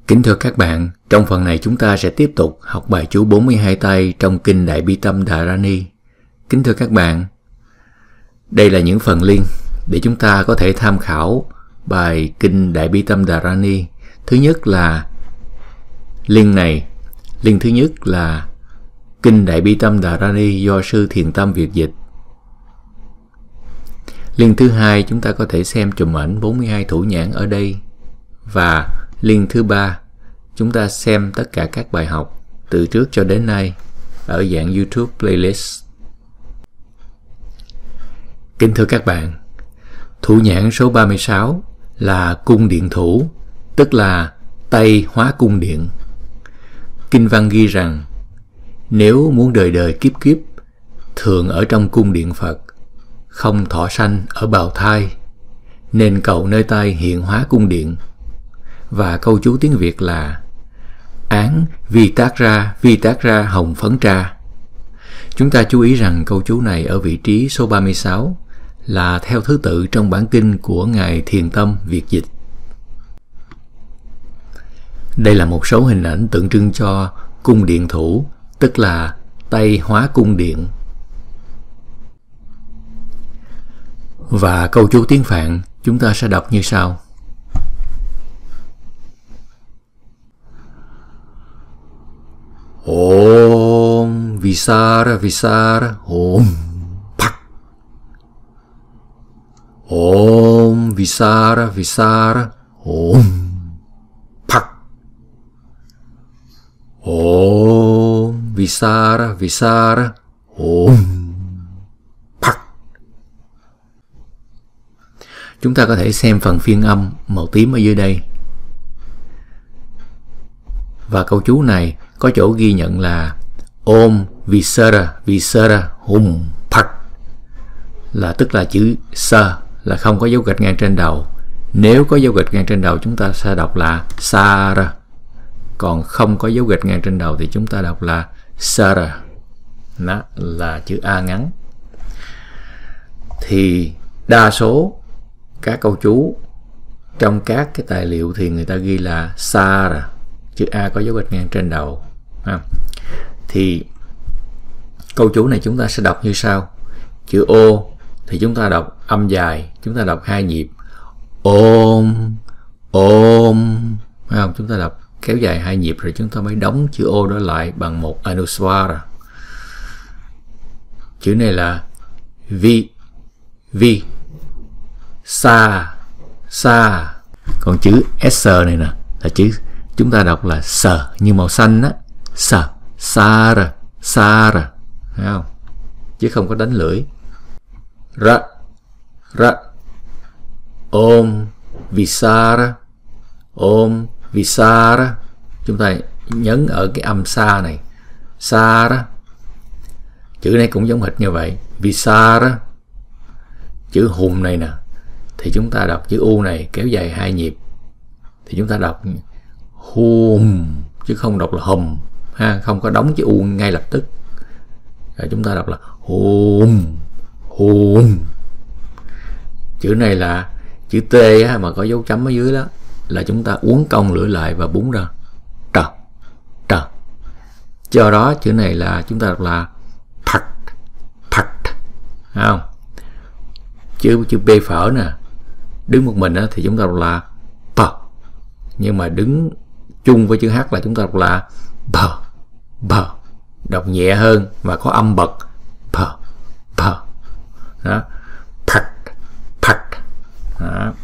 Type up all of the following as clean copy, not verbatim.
Kính thưa các bạn, trong phần này chúng ta sẽ tiếp tục học bài chú 42 tay trong Kinh Đại Bi Tâm Dharani. Kính thưa các bạn, đây là những phần link để chúng ta có thể tham khảo bài Kinh Đại Bi Tâm Dharani. Thứ nhất là link thứ nhất là Kinh Đại Bi Tâm Dharani do Sư Thiền Tâm Việt dịch. Link thứ hai chúng ta có thể xem chùm ảnh 42 thủ nhãn ở đây. Và link thứ ba, chúng ta xem tất cả các bài học từ trước cho đến nay ở dạng YouTube playlist. Kính thưa các bạn, thủ nhãn số 36 là cung điện thủ, tức là tay hóa cung điện. Kinh văn ghi rằng, nếu muốn đời đời kiếp kiếp thường ở trong cung điện Phật, không thọ sanh ở bào thai, nên cầu nơi tay hiện hóa cung điện. Và câu chú tiếng Việt là án vi tác ra hồng phấn tra. Chúng ta chú ý rằng câu chú này ở vị trí số 36 là theo thứ tự trong bản kinh của Ngài Thiền Tâm Việt dịch. Đây là một số hình ảnh tượng trưng cho cung điện thủ, tức là tay hóa cung điện. Và câu chú tiếng Phạn chúng ta sẽ đọc như sau. Om Visara Om Pak. Om Visara Om Pak. Om Visara Om Pak. Chúng ta có thể xem phần phiên âm màu tím ở dưới đây. Và câu chú này có chỗ ghi nhận là Om Visara Hum Pak, là tức là chữ sa là không có dấu gạch ngang trên đầu. Nếu có dấu gạch ngang trên đầu chúng ta sẽ đọc là Sara, còn không có dấu gạch ngang trên đầu thì chúng ta đọc là Sara. Đó là chữ A ngắn. Thì đa số các câu chú trong các cái tài liệu thì người ta ghi là Sara, chữ A có dấu gạch ngang trên đầu. Thì câu chú này chúng ta sẽ đọc như sau. Chữ O thì chúng ta đọc âm dài, chúng ta đọc 2 nhịp. Om, chúng ta đọc kéo dài 2 nhịp rồi chúng ta mới đóng chữ O đó lại bằng một anuswara. Chữ này là vi, sa. Còn chữ S này nè là chữ chúng ta đọc là sờ như màu xanh á, sara, thấy không? Chứ không có đánh lưỡi. Ra, Om Visara, chúng ta nhấn ở cái âm sa này, Sara. Chữ này cũng giống hệt như vậy, Visara. Chữ hùng này nè thì chúng ta đọc chữ U này kéo dài 2 nhịp thì chúng ta đọc hum chứ không đọc là hùm ha, không có đóng chữ U ngay lập tức. Rồi chúng ta đọc là hum. Chữ này là chữ T á, mà có dấu chấm ở dưới đó là chúng ta uốn cong lưỡi lại và búng ra trờ. Do đó chữ này là chúng ta đọc là phật, không? Chữ B phở nè đứng một mình á, thì chúng ta đọc là p, nhưng mà đứng chung với chữ H là chúng ta đọc là bờ, đọc nhẹ hơn và có âm bật bờ đó, phật đó.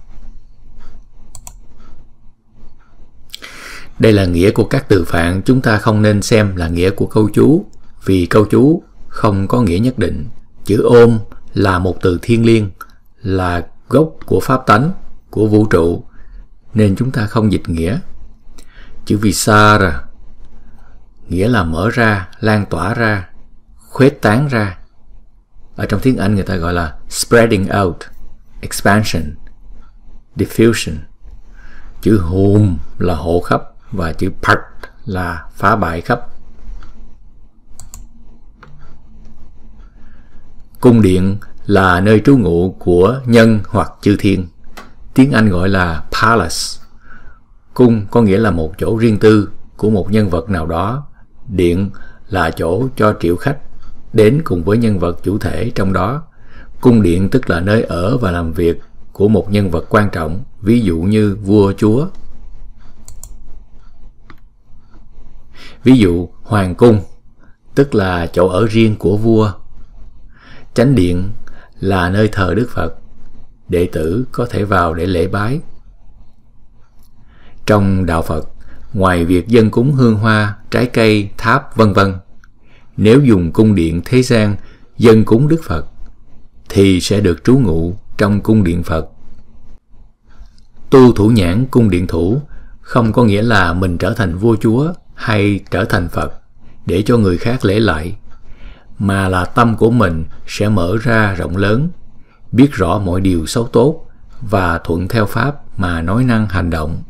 Đây là nghĩa của các từ phạn, chúng ta không nên xem là nghĩa của câu chú vì câu chú không có nghĩa nhất định. Chữ Om là một từ thiêng liêng, là gốc của pháp tánh, của vũ trụ, nên chúng ta không dịch nghĩa. Chữ Visara nghĩa là mở ra, lan tỏa ra, khuếch tán ra. Ở trong tiếng Anh người ta gọi là spreading out, expansion, diffusion. Chữ Hum là hộ khắp và chữ Pat là phá bại khắp. Cung điện là nơi trú ngụ của nhân hoặc chư thiên. Tiếng Anh gọi là palace. Cung có nghĩa là một chỗ riêng tư của một nhân vật nào đó. Điện là chỗ cho triệu khách đến cùng với nhân vật chủ thể trong đó. Cung điện tức là nơi ở và làm việc của một nhân vật quan trọng, ví dụ như vua chúa. Ví dụ hoàng cung tức là chỗ ở riêng của vua. Chánh điện là nơi thờ Đức Phật, đệ tử có thể vào để lễ bái. Trong đạo Phật, ngoài việc dâng cúng hương hoa, trái cây, tháp vân vân, nếu dùng cung điện thế gian dâng cúng Đức Phật thì sẽ được trú ngụ trong cung điện Phật. Tu thủ nhãn cung điện thủ không có nghĩa là mình trở thành vua chúa hay trở thành Phật để cho người khác lễ lại, mà là tâm của mình sẽ mở ra rộng lớn, biết rõ mọi điều xấu tốt và thuận theo Pháp mà nói năng hành động.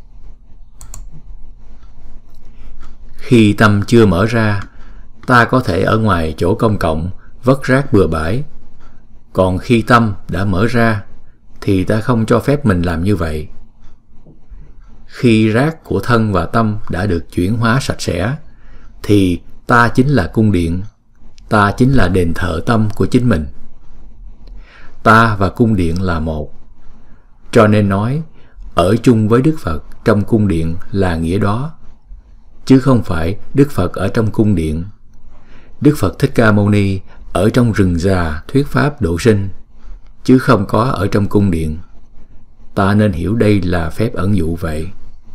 Khi tâm chưa mở ra, ta có thể ở ngoài chỗ công cộng vất rác bừa bãi. Còn khi tâm đã mở ra, thì ta không cho phép mình làm như vậy. Khi rác của thân và tâm đã được chuyển hóa sạch sẽ, thì ta chính là cung điện, ta chính là đền thờ tâm của chính mình. Ta và cung điện là một. Cho nên nói, ở chung với Đức Phật trong cung điện là nghĩa đó, chứ không phải Đức Phật ở trong cung điện. Đức Phật Thích Ca Mâu Ni ở trong rừng già thuyết pháp độ sinh, chứ không có ở trong cung điện. Ta nên hiểu đây là phép ẩn dụ vậy.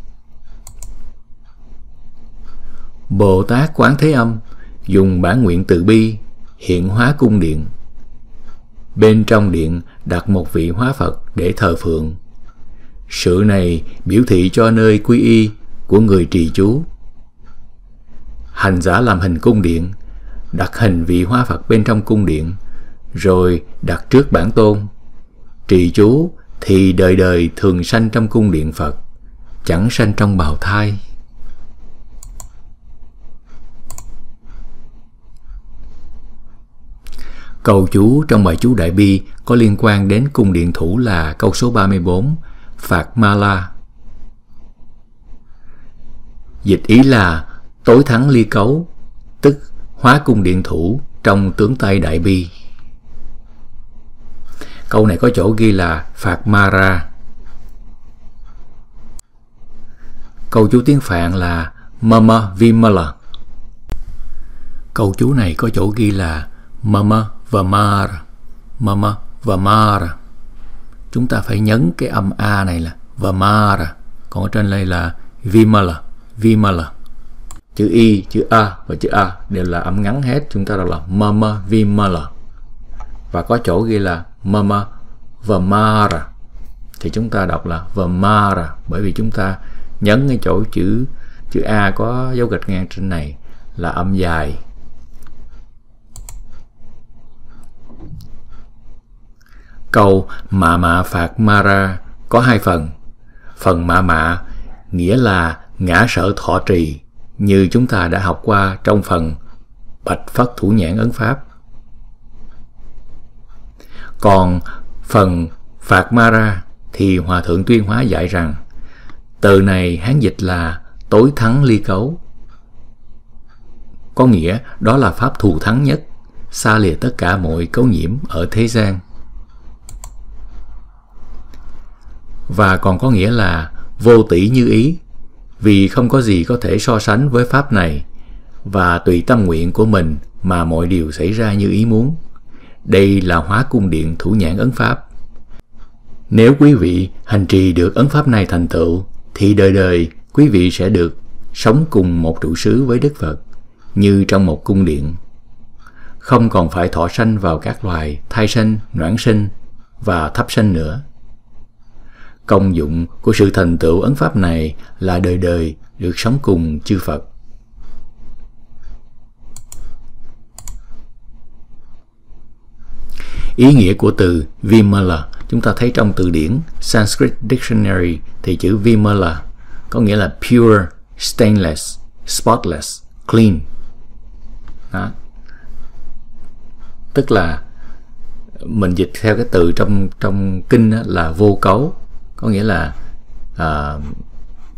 Bồ Tát Quán Thế Âm dùng bản nguyện từ bi hiện hóa cung điện. Bên trong điện đặt một vị hóa Phật để thờ phượng. Sự này biểu thị cho nơi quy y của người trì chú. Hành giả làm hình cung điện, đặt hình vị hóa Phật bên trong cung điện, rồi đặt trước bản tôn. Trì chú thì đời đời thường sanh trong cung điện Phật, chẳng sanh trong bào thai. Câu chú trong bài chú Đại Bi có liên quan đến cung điện thủ là câu số 34, Phạt Mala. Dịch ý là tối thắng ly cấu, tức hóa cung điện thủ trong tướng Tây Đại Bi. Câu này có chỗ ghi là Phạt Mara. Câu chú tiếng Phạn là Mama Vimala. Câu chú này có chỗ ghi là Mama Vamara. Mama Vamara. Chúng ta phải nhấn cái âm A này là Vamara. Còn ở trên đây là Vimala. Vimala. Chữ Y, chữ A và chữ A đều là âm ngắn hết. Chúng ta đọc là Mama Vimala. Và có chỗ ghi là Mama Vamara, thì chúng ta đọc là Vamara, bởi vì chúng ta nhấn cái chỗ chữ A có dấu gạch ngang trên này là âm dài. Câu Mạ Mạ Phạt Mara có hai phần. Phần Mạ Mạ nghĩa là ngã sở thọ trì, như chúng ta đã học qua trong phần Bạch Phất Thủ Nhãn Ấn Pháp. Còn phần Phạt Mara thì Hòa Thượng Tuyên Hóa dạy rằng từ này Hán dịch là tối thắng ly cấu, có nghĩa đó là pháp thù thắng nhất, xa lìa tất cả mọi cấu nhiễm ở thế gian. Và còn có nghĩa là vô tỷ như ý, vì không có gì có thể so sánh với pháp này, và tùy tâm nguyện của mình mà mọi điều xảy ra như ý muốn. Đây là hóa cung điện Thủ Nhãn Ấn Pháp. Nếu quý vị hành trì được ấn pháp này thành tựu, thì đời đời quý vị sẽ được sống cùng một trụ xứ với Đức Phật, như trong một cung điện. Không còn phải thọ sanh vào các loài thai sanh, noãn sinh và thấp sanh nữa. Công dụng của sự thành tựu ấn pháp này là đời đời được sống cùng chư Phật. Ý nghĩa của từ Vimala chúng ta thấy trong từ điển Sanskrit Dictionary thì chữ Vimala có nghĩa là pure, stainless, spotless, clean. Đó. Tức là mình dịch theo cái từ trong kinh là vô cấu, có nghĩa là